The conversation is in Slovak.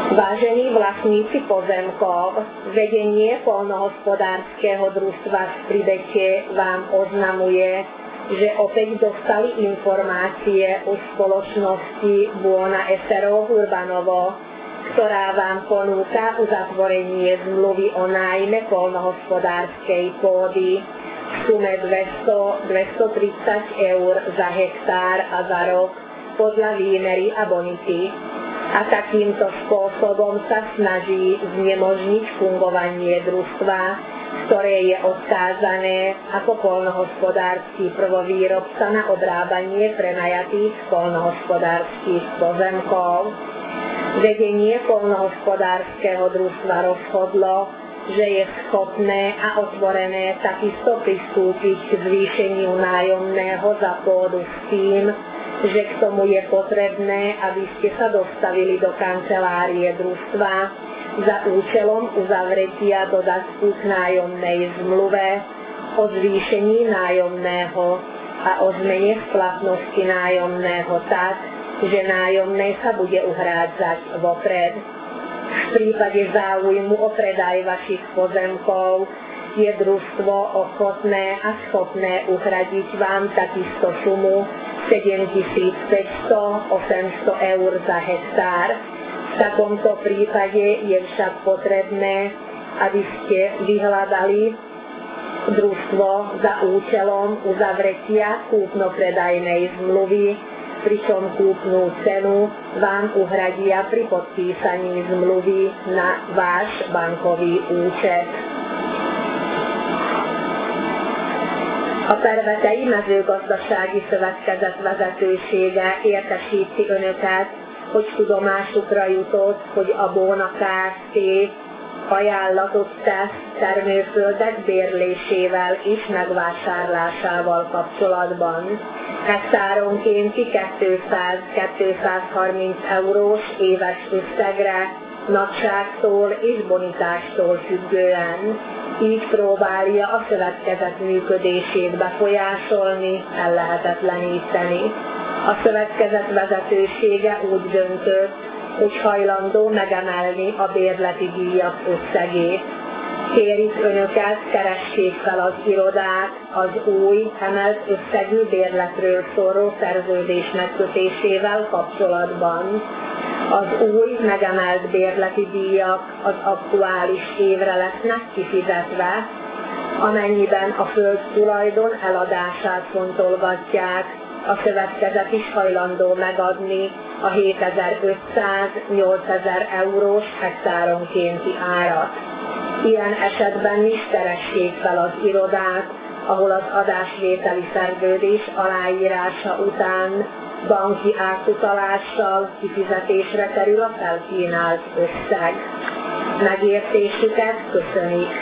Vážení vlastníci pozemkov, vedenie poľnohospodárskeho družstva v Pribete vám oznamuje, že opäť dostali informácie o spoločnosti Buona SRO Urbanovo, ktorá vám ponúka uzatvorenie zmluvy o nájme poľnohospodárskej pôdy v sume 230 eur za hektár a za rok podľa výmery a bonity. A takýmto spôsobom sa snaží znemožniť fungovanie družstva, ktoré je odkázané ako poľnohospodársky prvovýrobca na obrábanie prenajatých poľnohospodárskych pozemkov. Vedenie poľnohospodárskeho družstva rozhodlo, že je schopné a otvorené takisto pristúpiť k zvýšeniu nájomného za pôdu s tým, že k tomu je potrebné, aby ste sa dostavili do kancelárie družstva za účelom uzavretia dodatku k nájomnej zmluve o zvýšení nájomného a o zmene splatnosti nájomného tak, že nájomné sa bude uhrádzať vopred. V prípade záujmu o predaj vašich pozemkov je družstvo ochotné a schopné uhradiť vám takisto sumu 7500–800 eur za hektár. V takomto prípade je však potrebné, aby ste vyhľadali družstvo za účelom uzavretia kúpno-predajnej zmluvy, pričom kúpnu cenu vám uhradia pri podpísaní zmluvy na váš bankový účet. A Pervetei Mezőgazdasági Szövetkezet vezetősége értesíti Önöket, hogy tudomásukra jutott, hogy a Bóna Kft. Ajánlatot tesz termőföldek bérlésével és megvásárlásával kapcsolatban. Hektáronkénti 200–230 eurós éves összegre, nagyságtól és bonitástól függően. Így próbálja a szövetkezet működését befolyásolni, ellehetetleníteni. A szövetkezet vezetősége úgy döntött, hogy hajlandó megemelni a bérleti díjak összegét. Kérjük Önöket, keressék fel az irodát az új, emelt összegű bérletről szóló szerződés megkötésével kapcsolatban. Az új, megemelt bérleti díjak az aktuális évre lesznek kifizetve, amennyiben a föld tulajdon eladását fontolgatják, a szövetkezet is hajlandó megadni a 7500–8000 eurós hektáronkénti árat. Ilyen esetben is keressék fel az irodát, ahol az adásvételi szerződés aláírása után banki átutalással kifizetésre kerül a felkínált összeg. Megértésüket köszönik.